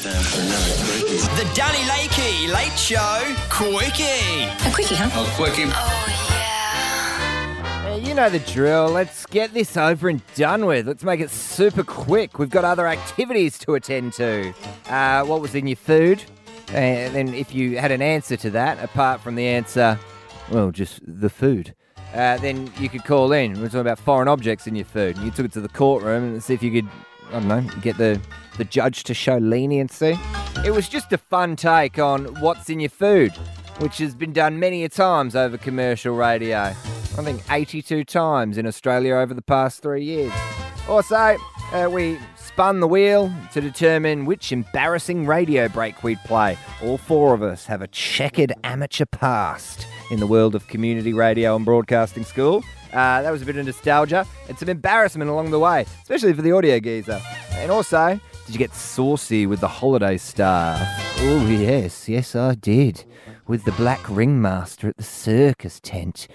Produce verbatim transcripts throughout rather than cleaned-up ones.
The Danny Lakey Late Show Quickie. A quickie, huh? Oh, quickie. Uh, you know the drill. Let's get this over and done with. Let's make it super quick. We've got other activities to attend to. Uh, what was in your food? And then if you had an answer to that, apart from the answer, well, just the food, uh, then you could call in. We're talking about foreign objects in your food. You took it to the courtroom and see if you could, I don't know, get the, the judge to show leniency. It was just a fun take on what's in your food, which has been done many a times over commercial radio. I think eighty-two times in Australia over the past three years. Also, uh, we spun the wheel to determine which embarrassing radio break we'd play. All four of us have a checkered amateur past in the world of community radio and broadcasting school. Uh, that was a bit of nostalgia and some embarrassment along the way, especially for the audio geezer. And also, did you get saucy with the holiday staff? Oh, yes, yes I did. With the black ringmaster at the circus tent.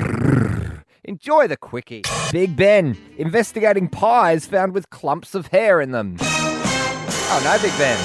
Enjoy the quickie. Big Ben, investigating pies found with clumps of hair in them. Oh, no, Big Ben.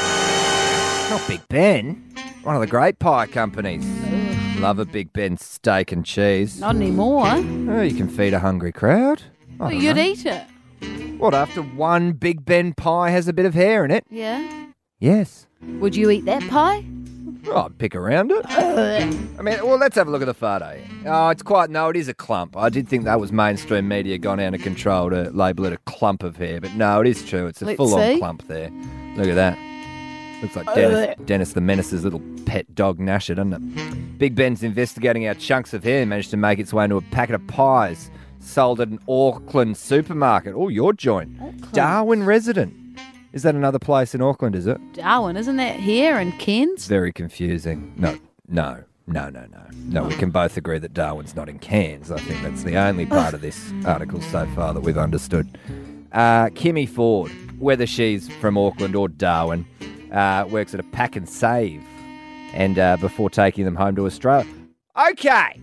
Not Big Ben. One of the great pie companies. Love a Big Ben steak and cheese. Not anymore. Oh, you can feed a hungry crowd. I Well, don't you'd know. eat it. What, after one Big Ben pie has a bit of hair in it? Yeah. Yes. Would you eat that pie? Oh, I'd pick around it. I mean, well, let's have a look at the photo. Oh, it's quite, no, it is a clump. I did think that was mainstream media gone out of control to label it a clump of hair, but no, it is true. It's a Let's full-on see. clump there. Look at that. Looks like Dennis, Dennis the Menace's little pet dog Nasher, doesn't it? Big Ben's investigating how chunks of hair managed to make its way into a packet of pies sold at an Auckland supermarket. Oh, your joint. Auckland. Darwin resident. Is that another place in Auckland, is it? Darwin, isn't that here in Cairns? Very confusing. No, no, no, no, no. No, we can both agree that Darwin's not in Cairns. I think that's the only part of this article so far that we've understood. Uh, Kimmy Ford, whether she's from Auckland or Darwin, uh, works at a pack and save and uh, before taking them home to Australia. Okay,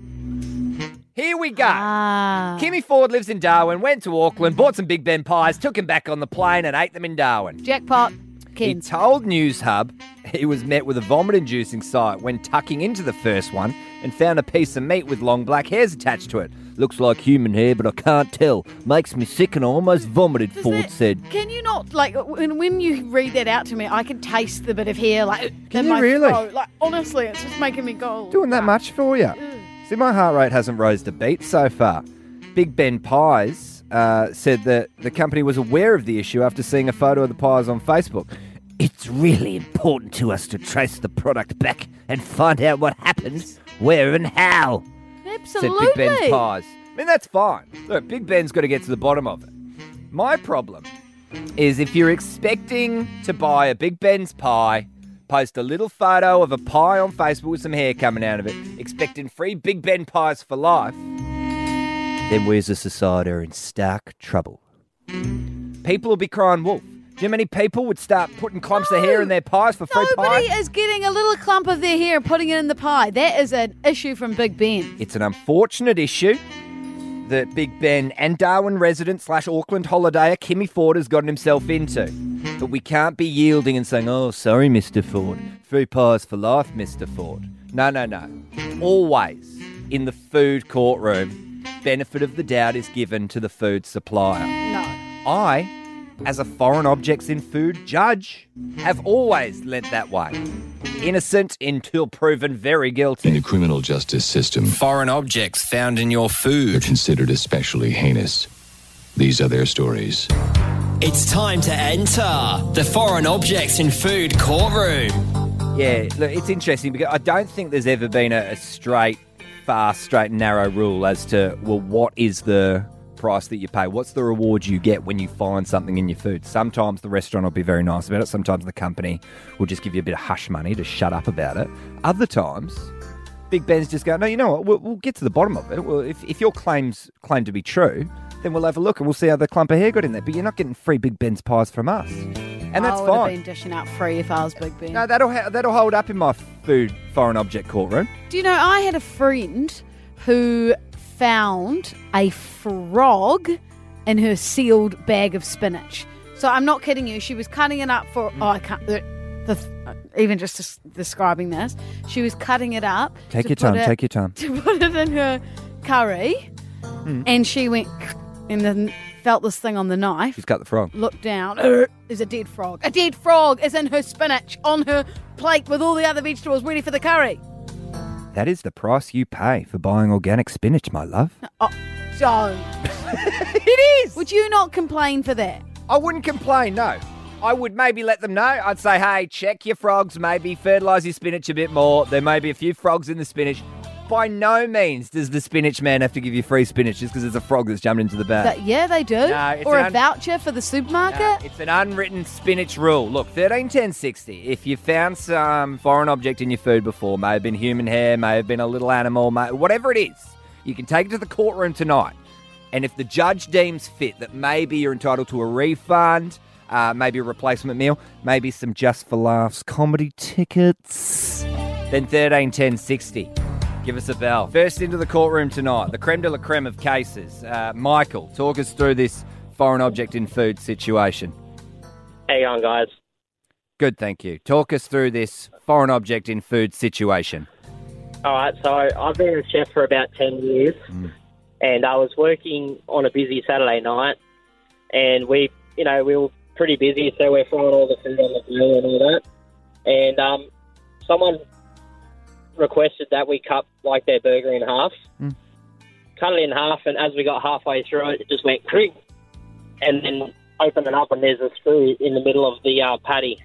here we go. Ah. Kimmy Ford lives in Darwin, went to Auckland, bought some Big Ben pies, took them back on the plane and ate them in Darwin. Jackpot. He Cairns. told News Hub he was met with a vomit-inducing sight when tucking into the first one and found a piece of meat with long black hairs attached to it. Looks like human hair, but I can't tell. Makes me sick and I almost vomited, Does Ford that- said. Can you not, like, when, when you read that out to me, I can taste the bit of hair, like, Can in you my really? throat. Like, honestly, it's just making me go. Doing that much for you? Ugh. See, my heart rate hasn't rose a beat so far. Big Ben Pies uh, said that the company was aware of the issue after seeing a photo of the pies on Facebook. It's really important to us to trace the product back and find out what happens, where and how, Absolutely. said Big Ben's Pies. I mean, that's fine. Look, Big Ben's got to get to the bottom of it. My problem is if you're expecting to buy a Big Ben's pie, post a little photo of a pie on Facebook with some hair coming out of it, expecting free Big Ben pies for life, then we as a society are in stark trouble. People will be crying wolf. Do you know how many people would start putting clumps of hair in their pies for free Nobody pie? is getting a little clump of their hair and putting it in the pie. That is an issue from Big Ben. It's an unfortunate issue that Big Ben and Darwin resident slash Auckland holidayer Kimmy Ford has gotten himself into. But we can't be yielding and saying, oh, sorry, Mister Ford. Free pies for life, Mister Ford. No, no, no. Always in the food courtroom, benefit of the doubt is given to the food supplier. No. I, as a foreign objects in food judge, have always lent that way. Innocent until proven very In guilty. the criminal justice system, Foreign objects found in your they're food. considered especially heinous. These are their stories. It's time to enter the Foreign Objects in Food courtroom. Yeah, look, it's interesting because I don't think there's ever been a, a straight, fast, straight and narrow rule as to, well, what is the price that you pay? What's the reward you get when you find something in your food? Sometimes the restaurant will be very nice about it. Sometimes the company will just give you a bit of hush money to shut up about it. Other times, Big Ben's just go, no, you know what? We'll, we'll get to the bottom of it. Well, if, if your claims claim to be true, then we'll have a look and we'll see how the clump of hair got in there. But you're not getting free Big Ben's pies from us. And that's I would fine. have been dishing out free if I was Big Ben. No, that'll ha- that'll hold up in my food foreign object courtroom. Do you know, I had a friend who found a frog in her sealed bag of spinach. So I'm not kidding you. She was cutting it up for, oh, I can't, uh, the th- even just des- describing this, she was cutting it up. Take to your put time, it- take your time. To put it in her curry, Hmm. and she went and then felt this thing on the knife. She's cut the frog. Looked down. There's a dead frog. A dead frog is in her spinach on her plate with all the other vegetables ready for the curry. That is the price you pay for buying organic spinach, my love. Oh, don't. It is. Would you not complain for that? I wouldn't complain, no. I would maybe let them know. I'd say, hey, check your frogs, maybe fertilise your spinach a bit more. There may be a few frogs in the spinach. By no means does the spinach man have to give you free spinach just because there's a frog that's jumped into the bag. That, yeah, they do. No, it's or an a un- voucher for the supermarket. No, it's an unwritten spinach rule. Look, thirteen ten sixty. If you found some foreign object in your food before, may have been human hair, may have been a little animal, may, whatever it is, you can take it to the courtroom tonight. And if the judge deems fit that maybe you're entitled to a refund, uh, maybe a replacement meal, maybe some Just for Laughs comedy tickets, then thirteen ten sixty. Give us a bell. First into the courtroom tonight, the creme de la creme of cases. Uh, Michael, talk us through this foreign object in food situation. How you going, guys? Good, thank you. Talk us through this foreign object in food situation. All right, so I've been a chef for about ten years, Mm. and I was working on a busy Saturday night, and we, you know, we were pretty busy, so we're throwing all the food on the grill and all that. And um, someone requested that we cut like their burger in half. Mm. Cut it in half, and as we got halfway through it, it just went cring, and then open it up, and there's a screw in the middle of the uh, patty.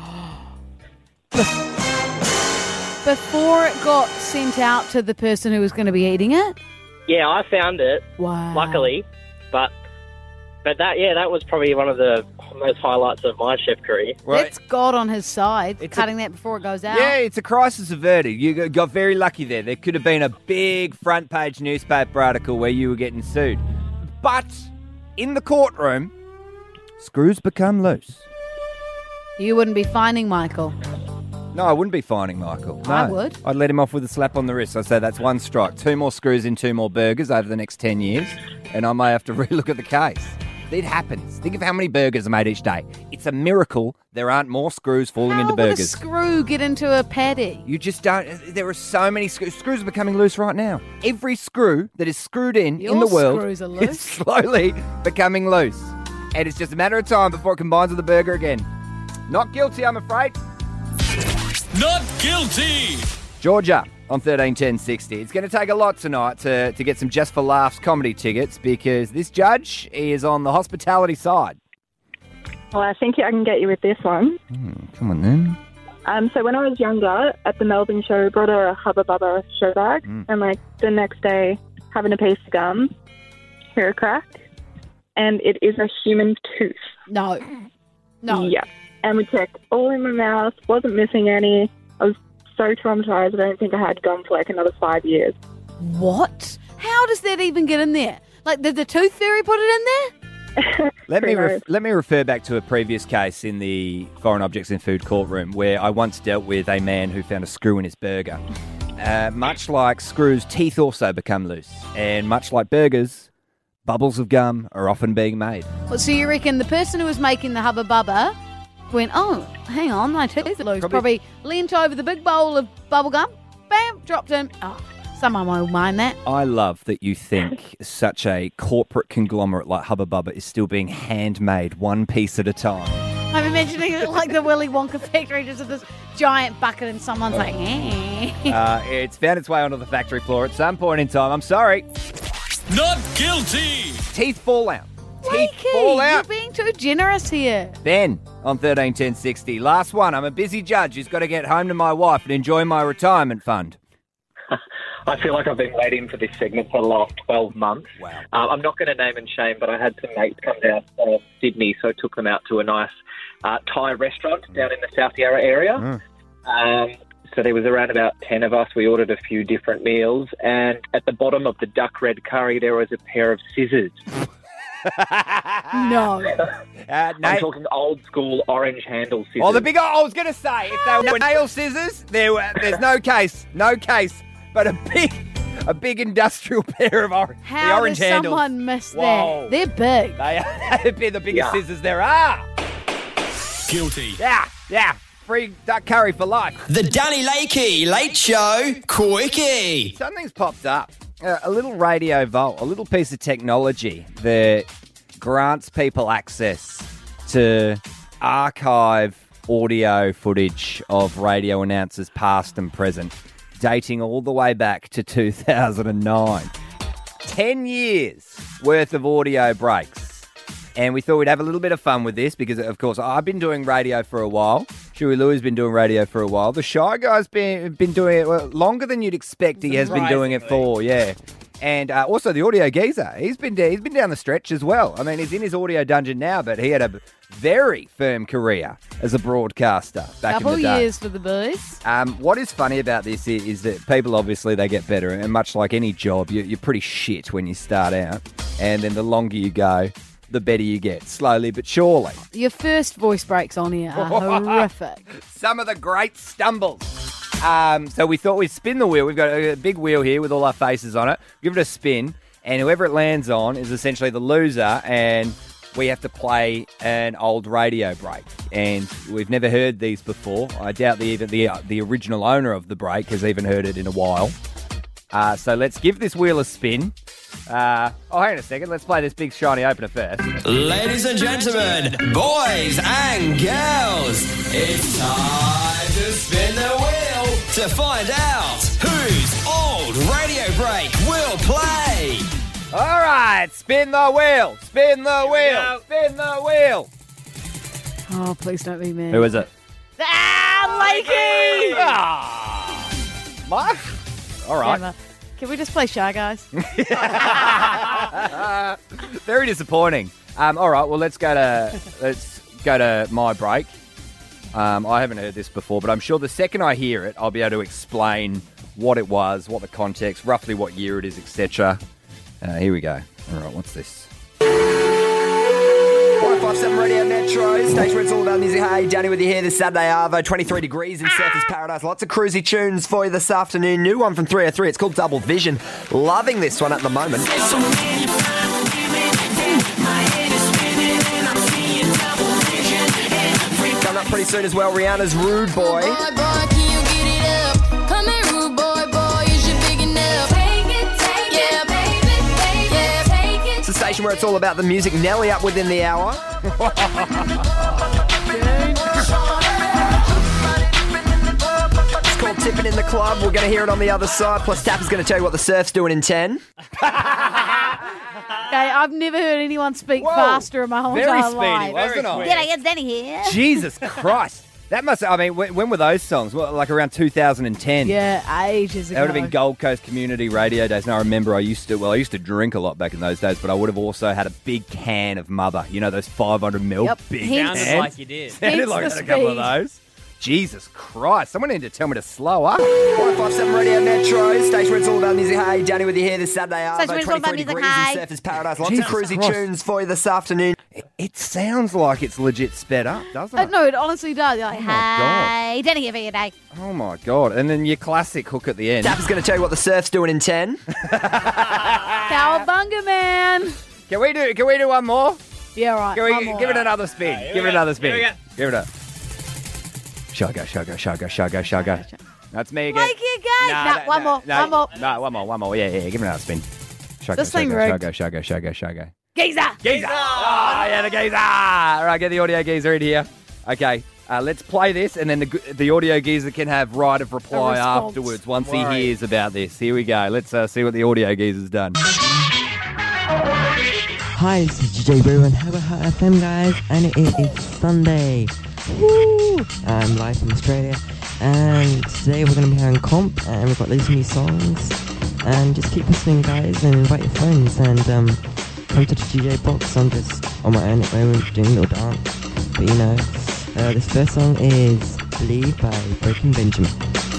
Before it got sent out to the person who was going to be eating it? Yeah, I found it. Wow. Luckily, but but that yeah, that was probably one of the most highlights of my chef career. Well, That's God on his side, It's cutting that before it goes out. yeah, it's a crisis averted. You got- got very lucky there. There could have been a big front page newspaper article where you were getting sued. But in the courtroom, screws become loose. You wouldn't be finding Michael. No, I wouldn't be fining Michael. No. I would. I'd let him off with a slap on the wrist. I'd say that's one strike. Two more screws in two more burgers over the next ten years, and I may have to relook at the case. It happens. Think of how many burgers are made each day. It's a miracle there aren't more screws falling How into would a burgers. screw get into a patty? You just don't. There are so many screws. Screws are becoming loose right now. Every screw that is screwed in Your in the world screws are is loose. slowly becoming loose. And it's just a matter of time before it combines with the burger again. Not guilty, I'm afraid. Not guilty. Georgia on thirteen ten sixty. It's going to take a lot tonight to, to get some Just for Laughs comedy tickets because this judge is on the hospitality side. Well, I think I can get you with this one. Come on then. Um, so when I was younger, at the Melbourne show, we brought her a Hubba Bubba show bag, Mm. and like the next day, having a piece of gum, hear a crack, and it is a human tooth. No. No. Yeah. And we checked all in my mouth, wasn't missing any. I was so traumatized, I don't think I had gum for like another five years. What? How does that even get in there? Like, did the tooth fairy put it in there? Let me Pretty ref- much. let me refer back to a previous case in the Foreign Objects in Food courtroom where I once dealt with a man who found a screw in his burger. Uh, much like screws, teeth also become loose, and much like burgers, bubbles of gum are often being made. Well, so you reckon the person who was making the Hubba Bubba went, oh, hang on, my tooth are loose. Probably- Probably leant over the big bowl of bubble gum, bam, dropped in. Oh, someone won't mind that. I love that you think such a corporate conglomerate like Hubba Bubba is still being handmade one piece at a time. I'm imagining it like the Willy Wonka factory, just with this giant bucket and someone's like, eh. Uh, it's found its way onto the factory floor at some point in time. I'm sorry. Not guilty. Teeth fall out. Teeth Wakey, fall you're out. being too generous here. Ben on thirteen ten sixty. Last one. I'm a busy judge who's got to get home to my wife and enjoy my retirement fund. I feel like I've been waiting for this segment for the last twelve months. Wow. Uh, I'm not going to name and shame, but I had some mates come down from Sydney, so I took them out to a nice uh, Thai restaurant down in the South Yarra area. Um, so there was around about ten of us. We ordered a few different meals, and at the bottom of the duck red curry, there was a pair of scissors. No. Uh, I'm na- talking old school orange handle scissors. oh, the big. I was going to say if they were nail scissors, there were, there's no case, no case. But a big, a big industrial pair of or- the How orange does handles. someone miss Whoa. that? They're big. They are they're the biggest Yeah. scissors there are. Guilty. Yeah, yeah. free duck curry for life. The Danny Lakey Late Show Quickie. Something's popped up. Uh, a little radio vault, a little piece of technology that grants people access to archive audio footage of radio announcers past and present, dating all the way back to two thousand nine. Ten years worth of audio breaks. And we thought we'd have a little bit of fun with this because, of course, I've been doing radio for a while. Shuey Louie's been doing radio for a while. The Shy Guy's been been doing it well, longer than you'd expect he has been doing it for, yeah. And uh, also the Audio Geezer. He's been, he's been down the stretch as well. I mean, he's in his audio dungeon now, but he had a very firm career as a broadcaster back Couple in the day. years for the boys. Um, what is funny about this is, is that people, obviously, they get better. And much like any job, you, you're pretty shit when you start out. And then the longer you go, the better you get, slowly but surely. Your first voice breaks on here are horrific. Some of the great stumbles. Um, so we thought we'd spin the wheel. We've got a big wheel here with all our faces on it. Give it a spin, and whoever it lands on is essentially the loser, and we have to play an old radio break. And we've never heard these before. I doubt the, even the, uh, the original owner of the break has even heard it in a while. Uh, so let's give this wheel a spin. Uh, oh, hang on a second. Let's play this big shiny opener first. Ladies and gentlemen, boys and girls, it's time to spin the wheel to find out whose old radio break will play. All right, spin the wheel, spin the wheel, spin the wheel. Oh, please don't be me. Who is it? Ah, Lakey! Ah, Mark? All right. Emma, can we just play Shy Guys? Very disappointing. Um, all right, well, let's go to let's go to my break. Um, I haven't heard this before, but I'm sure the second I hear it, I'll be able to explain what it was, what the context, roughly what year it is, et cetera. Uh, here we go. All right, what's this? one five seven Radio Metro, station where it's all about music. Hey, Danny with you here this Saturday, Arvo. twenty-three degrees in Surfers Paradise. Lots of cruisy tunes for you this afternoon. New one from three oh three. It's called Double Vision. Loving this one at the moment. Coming up pretty soon as well, Rihanna's Rude Boy. It's a station where it's all about the music. Nelly up within the hour. It's called Tipping in the Club. We're going to hear it on the other side. Plus, Tapper's going to tell you what the surf's doing in ten. Okay, I've never heard anyone speak Whoa, faster in my whole very entire speedy, life. wasn't it? Yeah, it's Danny here. Jesus Christ. That must, I mean, when, when were those songs? Well, like around two thousand ten. Yeah, ages ago. That would have been Gold Coast Community Radio days. And I remember I used to, well, I used to drink a lot back in those days, but I would have also had a big can of Mother. You know, those five hundred mil Yep. big Hence- cans? Sounded like you did. Sounded Hence like I the had a couple of speed. those. Jesus Christ. Someone need to tell me to slow up. one five seven Radio Metro, station where it's all about music. Hey, Danny with you here this Saturday. Station where it's all about twenty-three music, degrees hey. in Surfers Paradise. Lots Jesus of cruisy Christ. tunes for you this afternoon. It, it sounds like it's legit sped up, doesn't Uh, it? no, it honestly does. You're like, Oh my God. hey, Danny here for you today. Oh my God. And then your classic hook at the end. Tapper's going to tell you what the surf's doing in ten. Cowabunga, man. Can we do Can we do one more? Yeah, right. Can we one more. give it another spin? here give we it go. another spin. Here we go. Give it a. Shuggo, shuggo, shuggo, shuggo, shuggo. That's me again. Make it go. No, one more, one more. No, one more, one more. Yeah, yeah, give it another spin. Shuggo, This thing shuggo, rigged. shuggo, shuggo, shuggo, shuggo. Geezer. Geezer! Oh, yeah, the geezer! All right, get the audio geezer in here. Okay, uh, let's play this, and then the the audio geezer can have right of reply response. afterwards once he Right. hears about this. Here we go. Let's uh, see what the audio geezer's done. Hi, this is D J Brew on Haber Hut F M, guys, and it is Sunday. Woo! I'm live from Australia, and today we're going to be having comp, and we've got these new songs, and just keep listening, guys, and invite your friends, and um, come to the D J box. I'm just on my own at the moment doing a little dance, but you know, uh, this first song is Believe by Breaking Benjamin.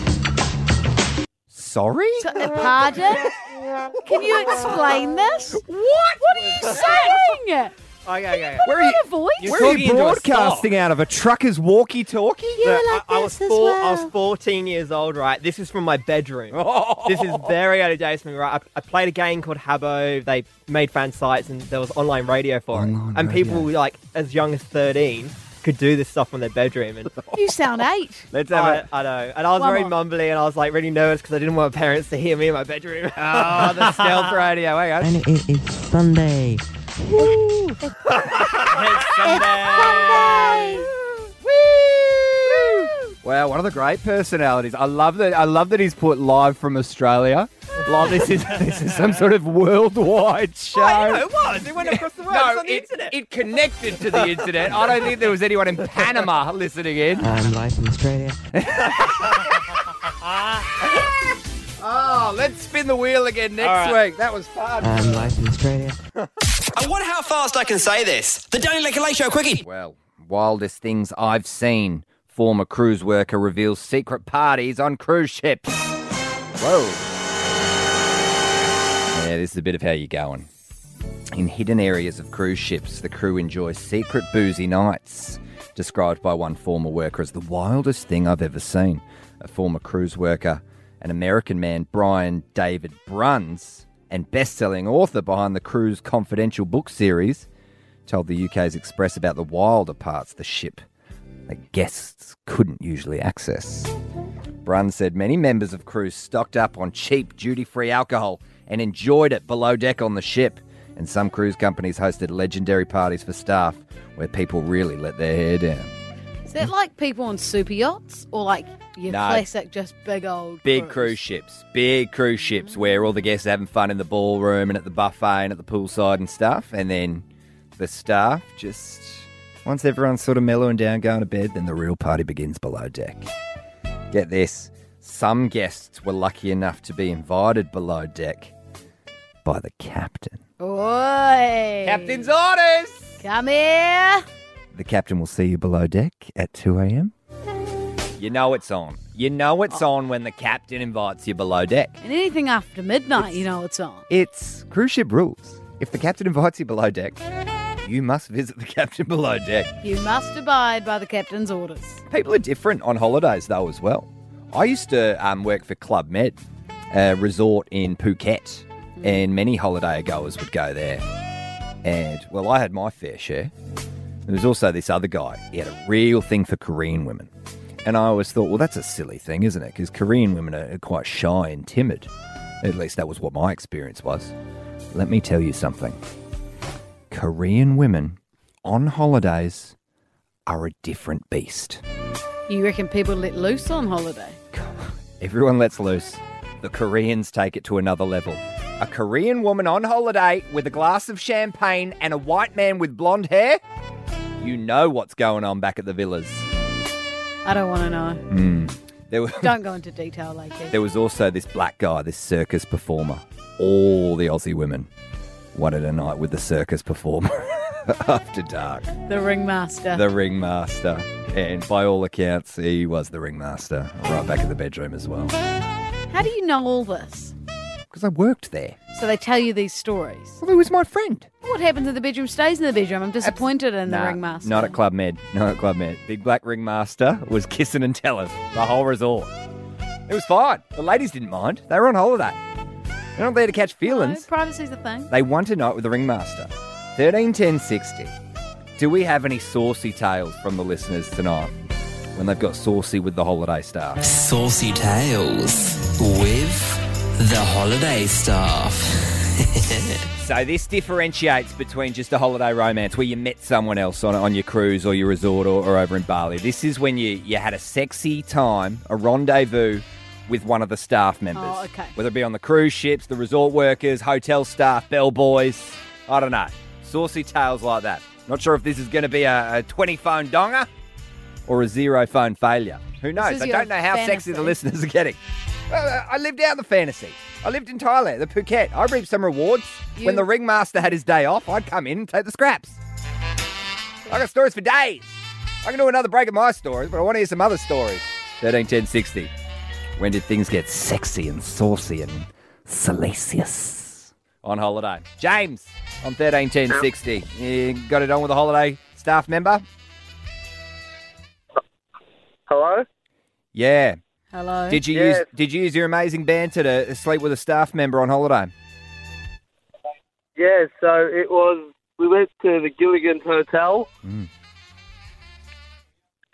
Sorry? So, uh, pardon? Can you explain this? What? What are you saying? Okay, okay. Where are you, A voice? You're where are you talking into a broadcasting out of? A trucker's walkie-talkie? You were So, like I, I was this as four, well. I was fourteen years old, right? This is from my bedroom. Oh. This is very out of date, right? I, I played a game called Habbo. They made fan sites, and there was online radio for Online it. And radio. people like as young as thirteen could do this stuff from their bedroom. And You sound eight. Let's have I, it. I know. And I was One very more. mumbly and I was like really nervous because I didn't want my parents to hear me in my bedroom. Oh, the stealth radio. Hang on. And it is Sunday. Woo! It's Sunday. Wow, one of the great personalities. I love that. I love that he's put live from Australia. Like this is this is some sort of worldwide show. Oh, no, it was. It went across the world. No, It's on the it, internet. it connected to the internet. I don't think there was anyone in Panama listening in. I'm live from Australia. Oh, let's spin the wheel again next All right. week. That was fun. I'm live from Australia. I wonder how fast I can say this. The Danny Leclerc Show Quickie. Well, wildest things I've seen. Former cruise worker reveals secret parties on cruise ships. Whoa. Yeah, this is a bit of how you're going. In hidden areas of cruise ships, the crew enjoys secret boozy nights, described by one former worker as the wildest thing I've ever seen. A former cruise worker, an American man, Brian David Bruns, and best-selling author behind the Cruise Confidential book series, told the U K's Express about the wilder parts of the ship that guests couldn't usually access. Brun said many members of crews stocked up on cheap duty-free alcohol and enjoyed it below deck on the ship. And some cruise companies hosted legendary parties for staff where people really let their hair down. Is that like people on super yachts or like your No. classic, just big old Big cruise ships. Big cruise ships where all the guests are having fun in the ballroom and at the buffet and at the poolside and stuff. And then the staff just... Once everyone's sort of mellowing down, going to bed, then the real party begins below deck. Get this. Some guests were lucky enough to be invited below deck by the captain. Oi! Captain's orders! Come here! The captain will see you below deck at two a.m. You know it's on. You know it's on when the captain invites you below deck. And anything after midnight, you know it's on. It's cruise ship rules. If the captain invites you below deck, you must visit the captain below deck. You must abide by the captain's orders. People are different on holidays, though, as well. I used to um, work for Club Med, a resort in Phuket, and many holiday goers would go there. And, well, I had my fair share. There was also this other guy. He had a real thing for Korean women. And I always thought, well, that's a silly thing, isn't it? Because Korean women are quite shy and timid. At least that was what my experience was. Let me tell you something. Korean women on holidays are a different beast. You reckon people let loose on holiday? Everyone lets loose. The Koreans take it to another level. A Korean woman on holiday with a glass of champagne and a white man with blonde hair? You know what's going on back at the villas. I don't want to know. Mm. There were, Don't go into detail, Lakey. there was also this black guy, this circus performer. All the Aussie women wanted a night with the circus performer after dark. The ringmaster. The ringmaster. And by all accounts, he was the ringmaster. Right back in the bedroom as well. How do you know all this? Because I worked there. So they tell you these stories. Well, he was my friend. What happens in the bedroom stays in the bedroom. I'm disappointed in the Nah, ringmaster. Not at Club Med. Not at Club Med. Big black ringmaster was kissing and telling the whole resort. It was fine. The ladies didn't mind. They were on holiday. They're not there to catch No, feelings. privacy's a thing. They want a night with the ringmaster. thirteen ten sixty. Do we have any saucy tales from the listeners tonight when they've got saucy with the holiday staff? Saucy Tales with the holiday staff. So this differentiates between just a holiday romance where you met someone else on, on your cruise or your resort or, or over in Bali. This is when you, you had a sexy time, a rendezvous with one of the staff members. Oh, okay. Whether it be on the cruise ships, the resort workers, hotel staff, bellboys, I don't know. Saucy tales like that. Not sure if this is going to be a, a twenty-phone donger or a zero-phone failure. Who knows? is I your don't know how sexy the fantasy. listeners are getting. Well, uh, I lived out the fantasy. I lived in Thailand, the Phuket. I reaped some rewards. You- When the ringmaster had his day off, I'd come in and take the scraps. I got stories for days. I can do another break of my stories, but I want to hear some other stories. thirteen ten sixty. When did things get sexy and saucy and salacious on holiday? James on thirteen ten sixty. You got it on with a holiday staff member? Hello? Yeah. Hello. Did you Yes. use Did you use your amazing banter to sleep with a staff member on holiday? Yeah, so it was, we went to the Gilligan's Hotel, Mm.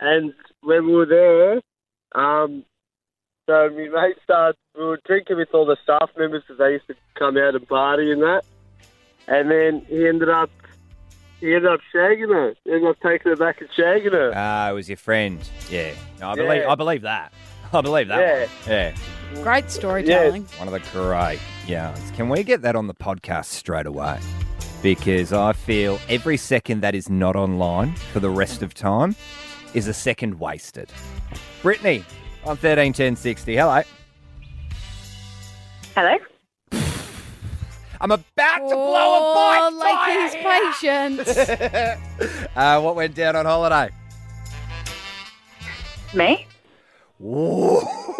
And when we were there, um, so my mate started, we were drinking with all the staff members because they used to come out and party and that. And then he ended up, he ended up shagging her. He ended up taking her back and shagging her. Ah, it was your friend. Yeah. No, I Yeah. believe I believe that. I believe that Yeah. one. Yeah. Great storytelling. One of the great yarns. Can we get that on the podcast straight away? Because I feel every second that is not online for the rest of time is a second wasted. Brittany on thirteen ten sixty. Hello. Hello. I'm about to blow a Oh, bike like he's patient. uh, what went down on holiday? Me? Whoa.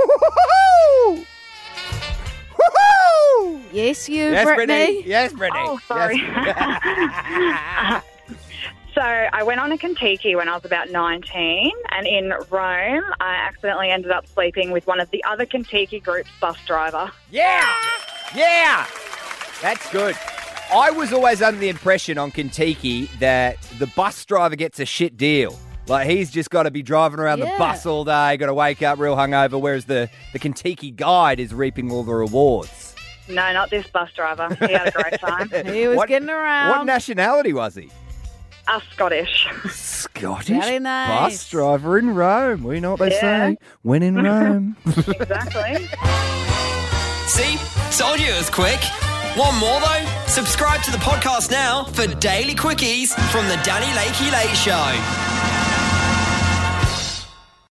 Yes, you, Yes, Brittany. Brittany. Yes, Brittany. Oh, sorry. Yes. So I went on a Kentucky when I was about nineteen, and in Rome, I accidentally ended up sleeping with one of the other Kentucky group's bus driver. Yeah! Yeah! That's good. I was always under the impression on Kentucky that the bus driver gets a shit deal. Like, he's just got to be driving around Yeah. the bus all day, got to wake up real hungover, whereas the, the Kentucky guide is reaping all the rewards. No, not this bus driver. He had a great time. He was What- getting around. What nationality was he? Uh, Scottish. Scottish Very nice. bus driver in Rome. We know what they Yeah. say. When in Rome. Exactly. See? Told you it was quick. Want more though? Subscribe to the podcast now for daily quickies from the Danny Lakey Late Show.